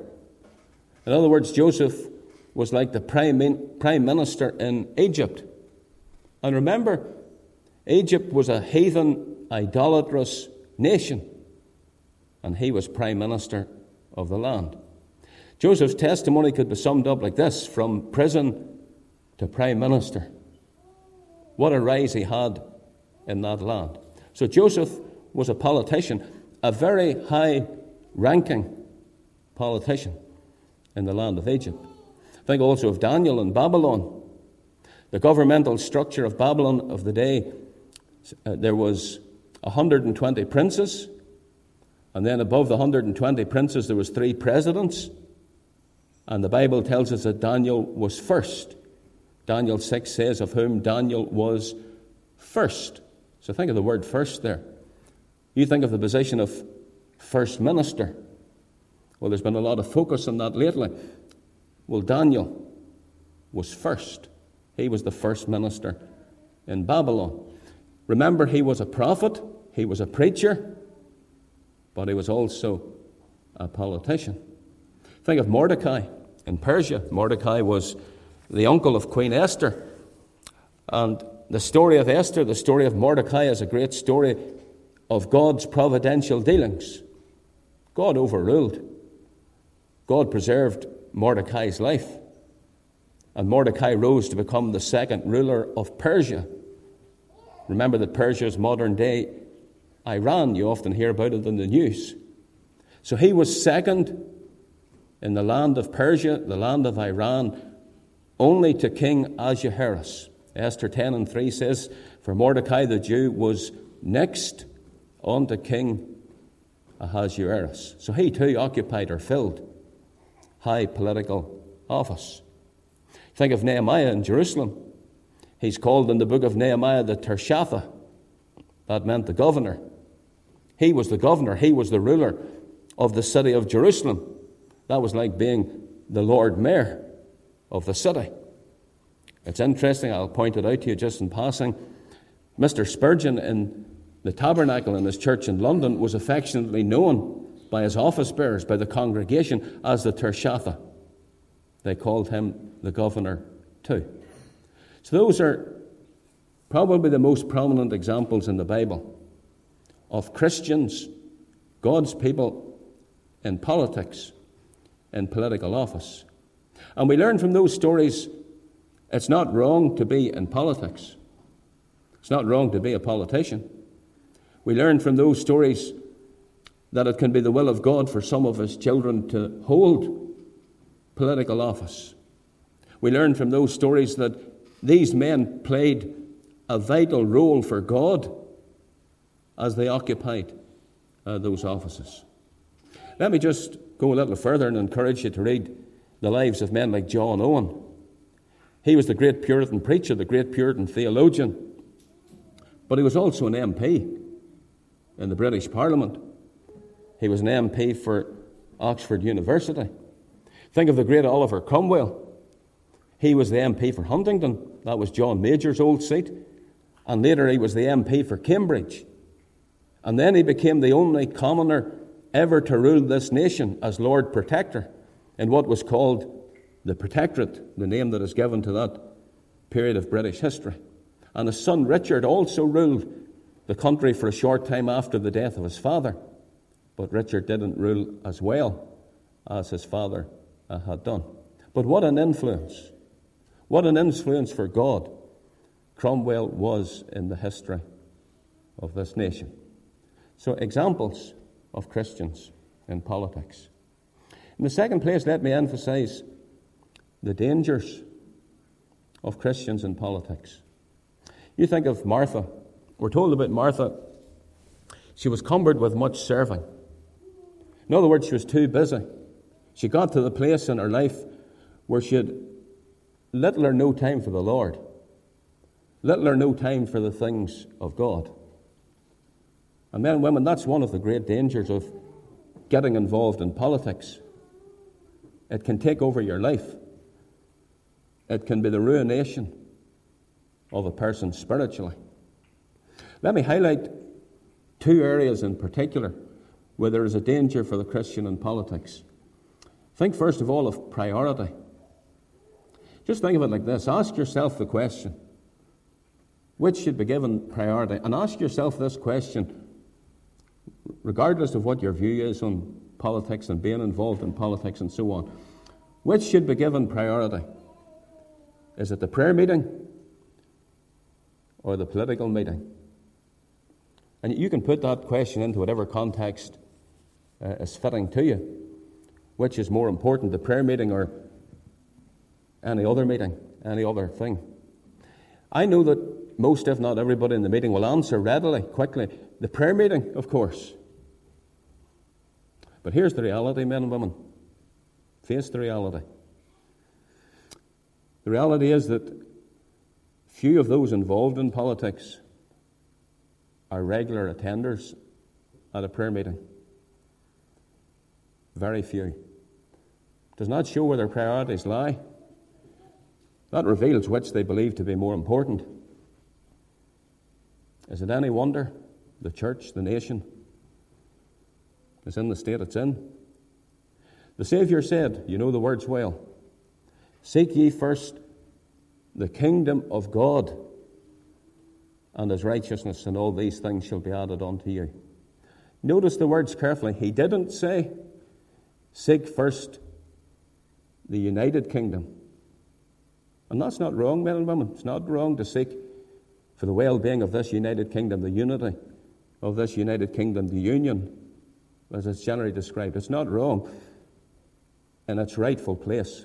In other words, Joseph was like the prime minister in Egypt. And remember, Egypt was a heathen, idolatrous nation, and he was prime minister of the land. Joseph's testimony could be summed up like this: from prison to prime minister. What a rise he had in that land. So Joseph was a politician, a very high-ranking politician in the land of Egypt. Think also of Daniel in Babylon. The governmental structure of Babylon of the day, there was 120 princes, and then above the 120 princes there was 3 presidents, and the Bible tells us that Daniel was first. Daniel 6 says of whom Daniel was first. So think of the word first there. You think of the position of first minister. Well, there's been a lot of focus on that lately. Well, Daniel was first. He was the first minister in Babylon. Remember, he was a prophet, he was a preacher, but he was also a politician. Think of Mordecai in Persia. Mordecai was the uncle of Queen Esther. And the story of Esther, the story of Mordecai, is a great story of God's providential dealings. God overruled. God preserved Mordecai's life. And Mordecai rose to become the second ruler of Persia. Remember that Persia is modern-day Iran. You often hear about it in the news. So he was second in the land of Persia, the land of Iran, only to King Ahasuerus. Esther 10:3 says, for Mordecai the Jew was next unto King Ahasuerus. So he too occupied or filled high political office. Think of Nehemiah in Jerusalem. He's called in the book of Nehemiah the Tirshatha. That meant the governor. He was the governor. He was the ruler of the city of Jerusalem. That was like being the Lord Mayor of the city. It's interesting, I'll point it out to you just in passing. Mr. Spurgeon in the Tabernacle in his church in London was affectionately known by his office bearers, by the congregation, as the Tirshatha. They called him the governor too. So those are probably the most prominent examples in the Bible of Christians, God's people, in politics, in political office. And we learn from those stories it's not wrong to be in politics. It's not wrong to be a politician. We learn from those stories that it can be the will of God for some of his children to hold political office. We learn from those stories that these men played a vital role for God as they occupied those offices. Let me just go a little further and encourage you to read the lives of men like John Owen. He was the great Puritan preacher, the great Puritan theologian, but he was also an MP in the British Parliament. He was an MP for Oxford University. Think of the great Oliver Cromwell. He was the MP for Huntingdon. That was John Major's old seat. And later he was the MP for Cambridge. And then he became the only commoner ever to rule this nation as Lord Protector in what was called the Protectorate, the name that is given to that period of British history. And his son Richard also ruled the country for a short time after the death of his father. But Richard didn't rule as well as his father had done. But what an influence. What an influence for God Cromwell was in the history of this nation. So, examples of Christians in politics. In the second place, let me emphasize the dangers of Christians in politics. You think of Martha. We're told about Martha. She was cumbered with much serving. In other words, she was too busy. She got to the place in her life where she had little or no time for the Lord, little or no time for the things of God. And men and women, that's one of the great dangers of getting involved in politics. It can take over your life. It can be the ruination of a person spiritually. Let me highlight two areas in particular where there is a danger for the Christian in politics. Think first of all of priority. Just think of it like this. Ask yourself the question, which should be given priority? And ask yourself this question, regardless of what your view is on politics and being involved in politics and so on. Which should be given priority? Is it the prayer meeting or the political meeting? And you can put that question into whatever context is fitting to you. Which is more important, the prayer meeting or any other meeting, any other thing? I know that most, if not everybody in the meeting, will answer readily, quickly, the prayer meeting, of course. But here's the reality, men and women. Face the reality. The reality is that few of those involved in politics are regular attenders at a prayer meeting. Very few. Does not show where their priorities lie. That reveals which they believe to be more important. Is it any wonder the church, the nation, is in the state it's in? The Saviour said, you know the words well, seek ye first the kingdom of God and his righteousness, and all these things shall be added unto you. Notice the words carefully. He didn't say, seek first the United Kingdom. And that's not wrong, men and women. It's not wrong to seek for the well-being of this United Kingdom, the unity of this United Kingdom, the union, as it's generally described. It's not wrong in its rightful place.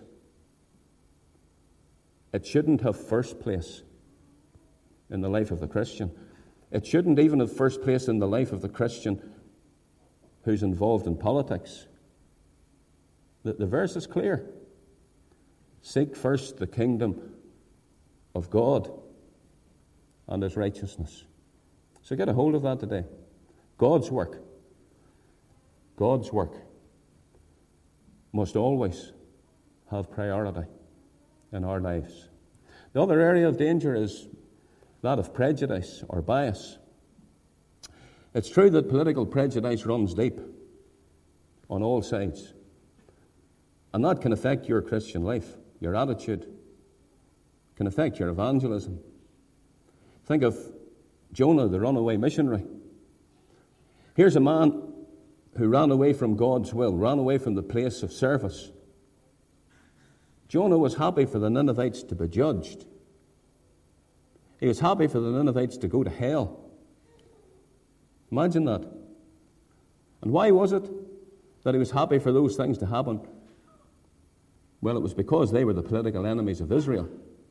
It shouldn't have first place in the life of the Christian. It shouldn't even have first place in the life of the Christian who's involved in politics. The verse is clear. Seek first the kingdom of God and his righteousness. So get a hold of that today. God's work must always have priority in our lives. The other area of danger is that of prejudice or bias. It's true that political prejudice runs deep on all sides. And that can affect your Christian life, your attitude, can affect your evangelism. Think of Jonah, the runaway missionary. Here's a man who ran away from God's will, ran away from the place of service. Jonah was happy for the Ninevites to be judged. He was happy for the Ninevites to go to hell. Imagine that. And why was it that he was happy for those things to happen? Well, it was because they were the political enemies of Israel,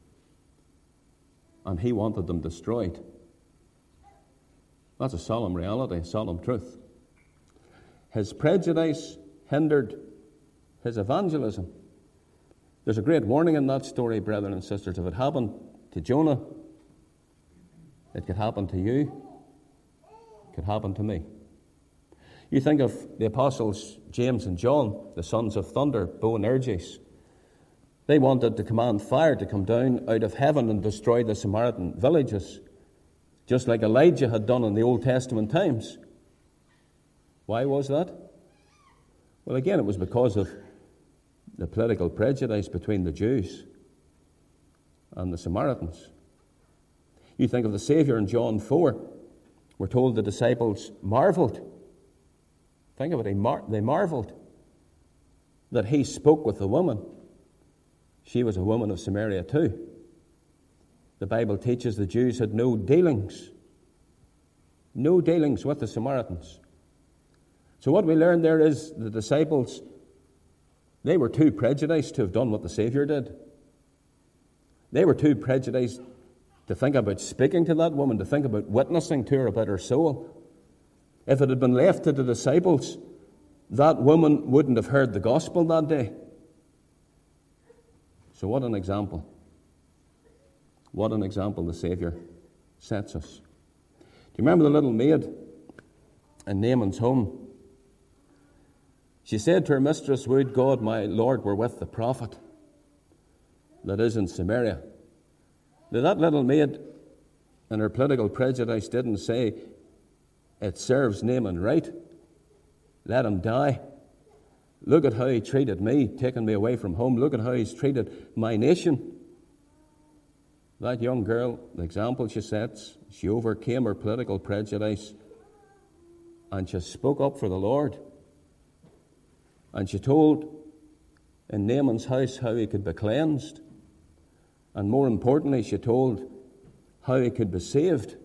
and he wanted them destroyed. That's a solemn reality, a solemn truth. His prejudice hindered his evangelism. There's a great warning in that story, brethren and sisters. If it happened to Jonah, it could happen to you. It could happen to me. You think of the apostles James and John, the sons of thunder, Boanerges. They wanted to command fire to come down out of heaven and destroy the Samaritan villages, just like Elijah had done in the Old Testament times. Why was that? Well, again, it was because of the political prejudice between the Jews and the Samaritans. You think of the Saviour in John 4. We're told the disciples marveled. Think of it, they marveled that he spoke with the woman. She was a woman of Samaria too. the Bible teaches the Jews had no dealings with the Samaritans. So what we learn there is the disciples, they were too prejudiced to have done what the Savior did. They were too prejudiced to think about speaking to that woman, to think about witnessing to her about her soul. If it had been left to the disciples, that woman wouldn't have heard the gospel that day. So what an example. What an example the Savior sets us. Do you remember the little maid in Naaman's home? She said to her mistress, "Would God my Lord were with the prophet that is in Samaria." Now, that little maid, in her political prejudice, didn't say, "It serves Naaman right. Let him die. Look at how he treated me, taking me away from home. Look at how he's treated my nation." That young girl, the example she sets, she overcame her political prejudice and she spoke up for the Lord. And she told in Naaman's house how he could be cleansed. And more importantly, she told how he could be saved.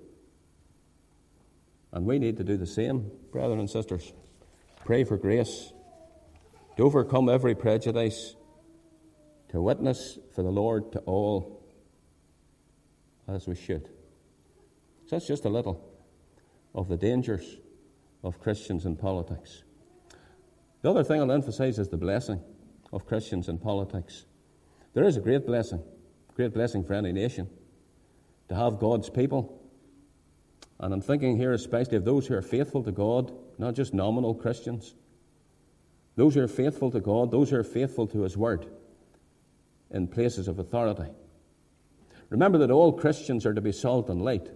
And we need to do the same, brethren and sisters. Pray for grace to overcome every prejudice, to witness for the Lord to all as we should. So that's just a little of the dangers of Christians in politics. The other thing I'll emphasize is the blessing of Christians in politics. There is a great blessing for any nation to have God's people. And I'm thinking here especially of those who are faithful to God, not just nominal Christians. Those who are faithful to God, those who are faithful to His Word in places of authority. Remember that all Christians are to be salt and light.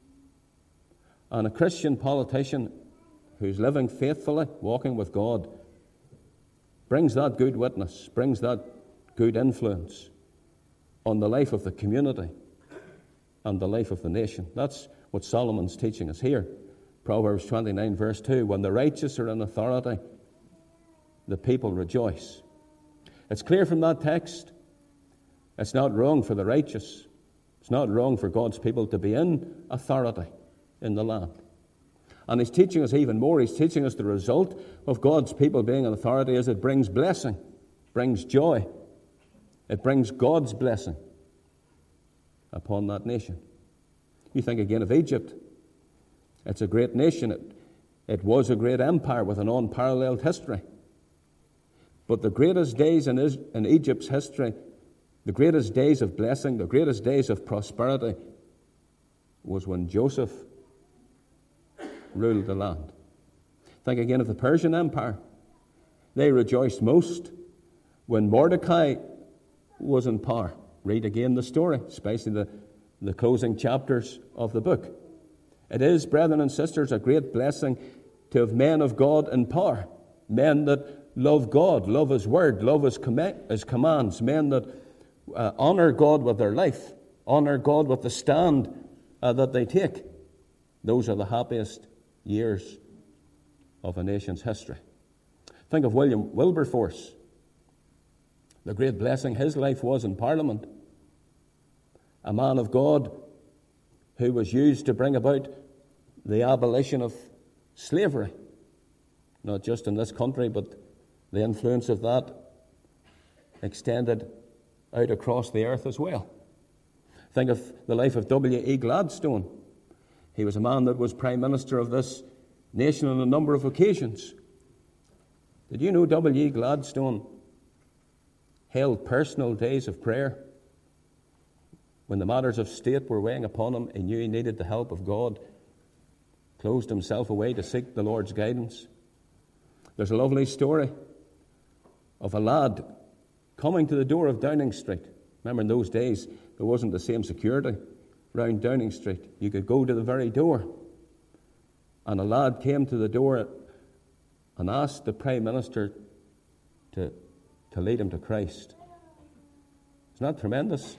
And a Christian politician who's living faithfully, walking with God, brings that good witness, brings that good influence on the life of the community and the life of the nation. That's what Solomon's teaching us here. Proverbs 29 verse 2, when the righteous are in authority, the people rejoice. It's clear from that text, it's not wrong for the righteous, it's not wrong for God's people to be in authority in the land. And he's teaching us even more. He's teaching us the result of God's people being in authority is it brings blessing, brings joy. It brings God's blessing upon that nation. You think again of Egypt. It's a great nation. It was a great empire with an unparalleled history. But the greatest days in Egypt's history, the greatest days of blessing, the greatest days of prosperity was when Joseph ruled the land. Think again of the Persian Empire. They rejoiced most when Mordecai was in power. Read again the story, especially the closing chapters of the book. It is, brethren and sisters, a great blessing to have men of God in power, men that love God, love His Word, love His commands, men that honor God with their life, honor God with the stand that they take. Those are the happiest years of a nation's history. Think of William Wilberforce. The great blessing his life was in Parliament. A man of God who was used to bring about the abolition of slavery. Not just in this country, but the influence of that extended out across the earth as well. Think of the life of W.E. Gladstone. He was a man that was Prime Minister of this nation on a number of occasions. Did you know W.E. Gladstone held personal days of prayer? When the matters of state were weighing upon him, he knew he needed the help of God, closed himself away to seek the Lord's guidance. There's a lovely story of a lad coming to the door of Downing Street. Remember, in those days, there wasn't the same security round Downing Street. You could go to the very door. And a lad came to the door and asked the Prime Minister to lead him to Christ. Isn't that tremendous?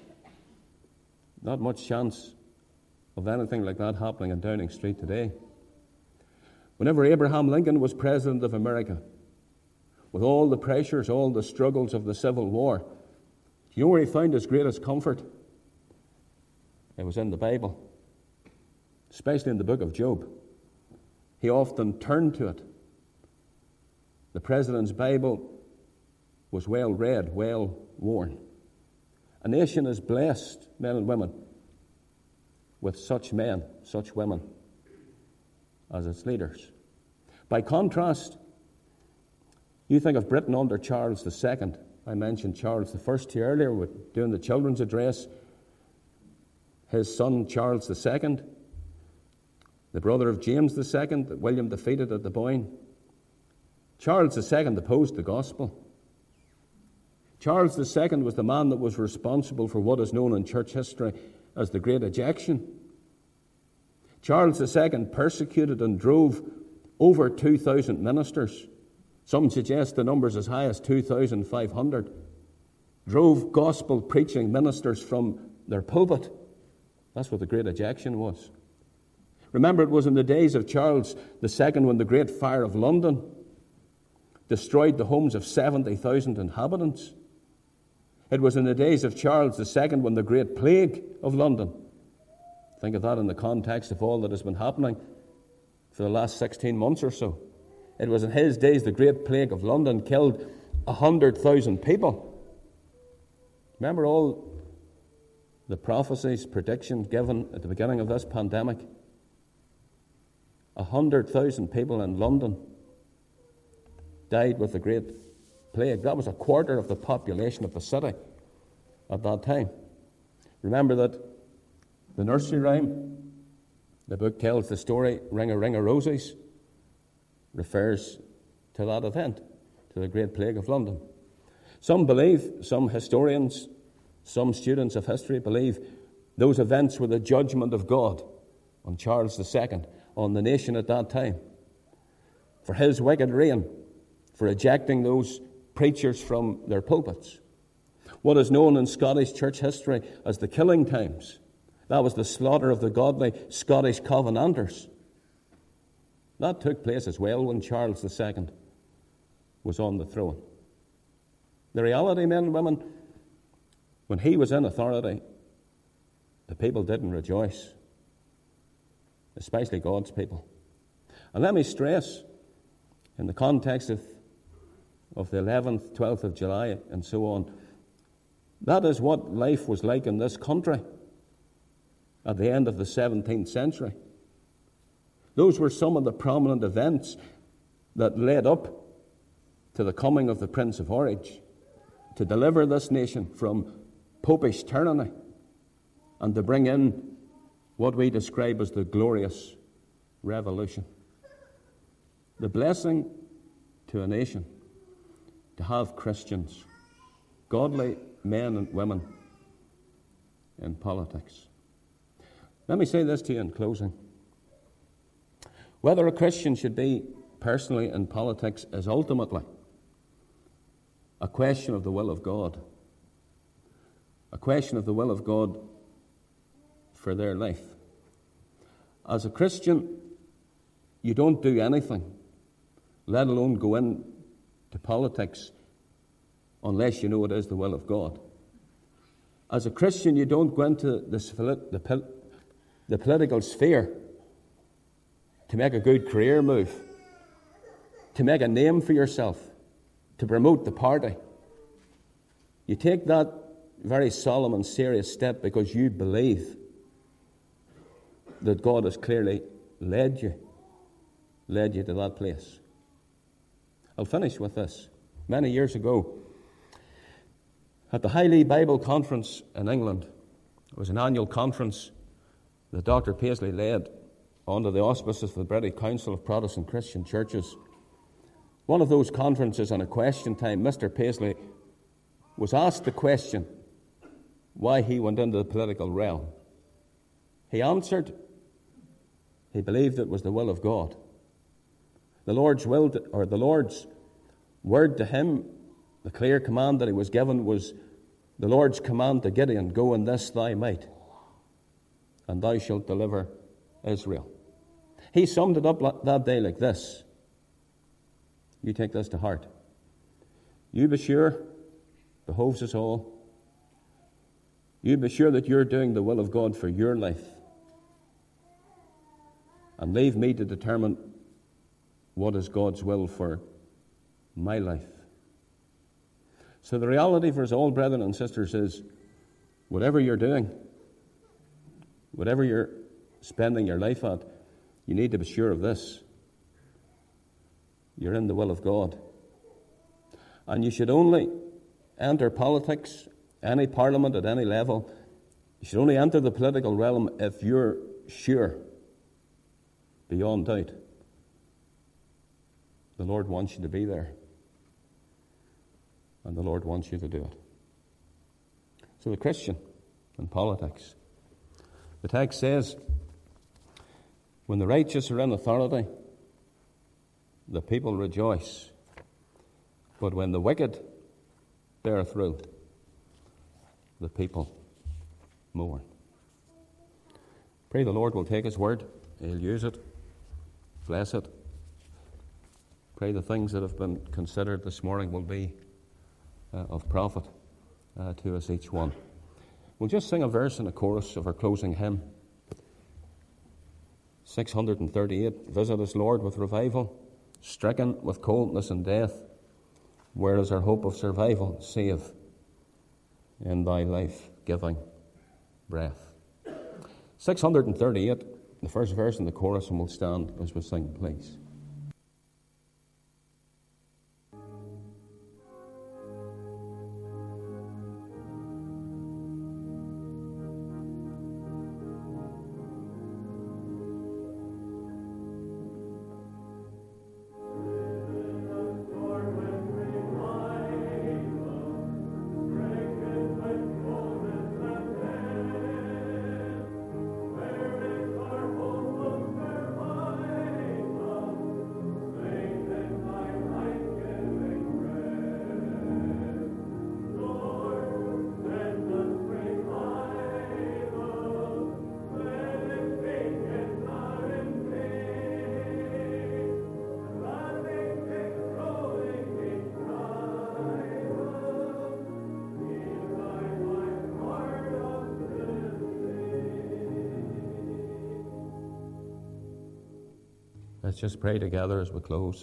Not much chance of anything like that happening in Downing Street today. Whenever Abraham Lincoln was President of America, with all the pressures, all the struggles of the Civil War, do you know where he found his greatest comfort? It was in the Bible, especially in the book of Job. He often turned to it. The President's Bible was well read, well worn. A nation is blessed, men and women, with such men, such women as its leaders. By contrast, you think of Britain under Charles II. I mentioned Charles I here earlier with doing the children's address. His son Charles II, the brother of James II that William defeated at the Boyne. Charles II opposed the gospel. Charles II was the man that was responsible for what is known in church history as the Great Ejection. Charles II persecuted and drove over 2,000 ministers. Some suggest the numbers as high as 2,500. Drove gospel-preaching ministers from their pulpit. That's what the Great Ejection was. Remember, it was in the days of Charles II when the Great Fire of London destroyed the homes of 70,000 inhabitants. It was in the days of Charles II when the Great Plague of London, think of that in the context of all that has been happening for the last 16 months or so. It was in his days the Great Plague of London killed 100,000 people. Remember all the prophecies, predictions given at the beginning of this pandemic? 100,000 people in London died with the Great Plague. That was a quarter of the population of the city at that time. Remember that the nursery rhyme, the book tells the story, Ring a Ring of Roses, refers to that event, to the Great Plague of London. Some believe, some historians, some students of history believe those events were the judgment of God on Charles II, on the nation at that time, for his wicked reign, for ejecting those preachers from their pulpits. What is known in Scottish church history as the killing times. That was the slaughter of the godly Scottish Covenanters. That took place as well when Charles II was on the throne. The reality, men and women, when he was in authority, the people didn't rejoice, especially God's people. And let me stress, in the context of the 11th, 12th of July, and so on, that is what life was like in this country at the end of the 17th century. Those were some of the prominent events that led up to the coming of the Prince of Orange to deliver this nation from popish tyranny and to bring in what we describe as the glorious revolution. The blessing to a nation to have Christians, godly men and women in politics. Let me say this to you in closing. Whether a Christian should be personally in politics is ultimately a question of the will of God. A question of the will of God for their life. As a Christian, you don't do anything, let alone go into politics, unless you know it is the will of God. As a Christian, you don't go into the political sphere to make a good career move, to make a name for yourself, to promote the party. You take that very solemn and serious step because you believe that God has clearly led you to that place. I'll finish with this. Many years ago, at the Highley Bible Conference in England, it was an annual conference that Dr. Paisley led under the auspices of the British Council of Protestant Christian Churches. One of those conferences on a question time, Mr. Paisley was asked the question why he went into the political realm. He answered, he believed it was the will of God. The Lord's will, or the Lord's word to him, the clear command that he was given was the Lord's command to Gideon, go in this thy might, and thou shalt deliver Israel. He summed it up that day like this. You take this to heart. You be sure, behoves us all, You be sure that you're doing the will of God for your life. And leave me to determine what is God's will for my life. So the reality for us all, brethren and sisters, is whatever you're doing, whatever you're spending your life at, you need to be sure of this. You're in the will of God. And you should only enter politics, any parliament at any level, you should only enter the political realm if you're sure, beyond doubt, the Lord wants you to be there. And the Lord wants you to do it. So the Christian in politics. The text says, when the righteous are in authority, the people rejoice. But when the wicked beareth rule, the people mourn. Pray the Lord will take his word. He'll use it. Bless it. Pray the things that have been considered this morning will be of profit to us each one. We'll just sing a verse and a chorus of our closing hymn. 638. Visit us, Lord, with revival, stricken with coldness and death. Where is our hope of survival? Save in thy life-giving breath. 638, the first verse and the chorus, and we'll stand as we sing, please. Let's just pray together as we close.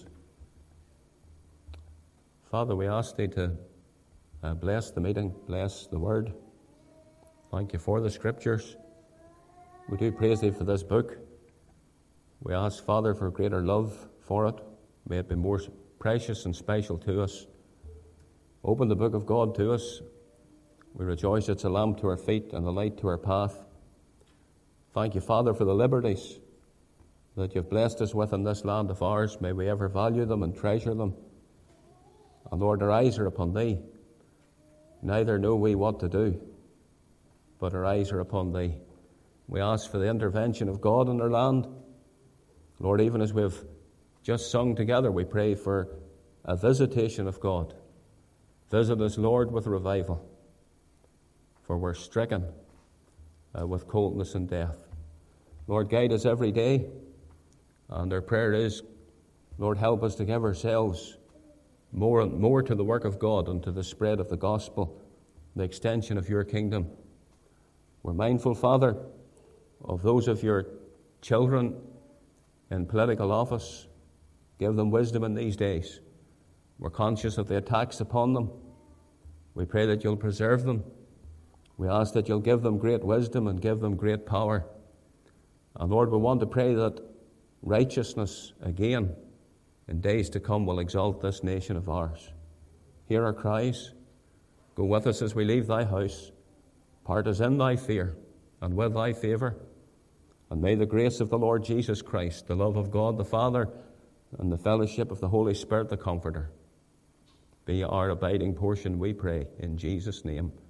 Father, we ask Thee to bless the meeting, bless the Word. Thank You for the Scriptures. We do praise Thee for this book. We ask, Father, for greater love for it. May it be more precious and special to us. Open the book of God to us. We rejoice it's a lamp to our feet and a light to our path. Thank You, Father, for the liberties that You've blessed us with in this land of ours. May we ever value them and treasure them. And Lord, our eyes are upon Thee. Neither know we what to do, but our eyes are upon Thee. We ask for the intervention of God in our land. Lord, even as we've just sung together, we pray for a visitation of God. Visit us, Lord, with revival, for we're stricken with coldness and death. Lord, guide us every day. And our prayer is, Lord, help us to give ourselves more and more to the work of God and to the spread of the gospel, the extension of Your kingdom. We're mindful, Father, of those of Your children in political office. Give them wisdom in these days. We're conscious of the attacks upon them. We pray that You'll preserve them. We ask that You'll give them great wisdom and give them great power. And Lord, we want to pray that righteousness again in days to come will exalt this nation of ours. Hear our cries. Go with us as we leave Thy house. Part us in Thy fear and with Thy favour. And may the grace of the Lord Jesus Christ, the love of God the Father, and the fellowship of the Holy Spirit, the Comforter, be our abiding portion, we pray, in Jesus' name.